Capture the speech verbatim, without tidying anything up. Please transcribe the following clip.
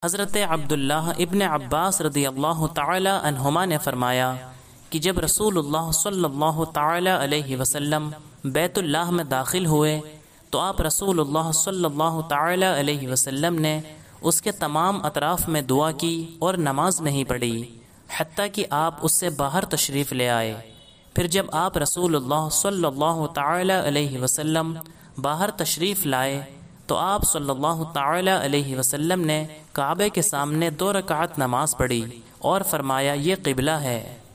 हज़रत अब्दुल्लाह इब्न अब्बास रदियल्लाहु ताला अन्हुमा ने फरमाया कि जब रसूलुल्लाह सल्लल्लाहु ताला अलैहि वसल्लम बैतुल्लाह में दाखिल हुए तो आप रसूलुल्लाह सल्लल्लाहु ताला अलैहि वसल्लम ने उसके तमाम अतराफ़ में दुआ की और नमाज नहीं पढ़ी हत्ता कि आप उससे बाहर तशरीफ़ ले आए। फिर जब आप रसूलुल्लाह सल्लल्लाहु ताला अलैहि वसल्लम बाहर तशरीफ़ लाए तो आप सल्लल्लाहु ताला अलैहि वसल्लम ने काबे के सामने दो रकात नमाज पढ़ी और फरमाया, ये क़िबला है।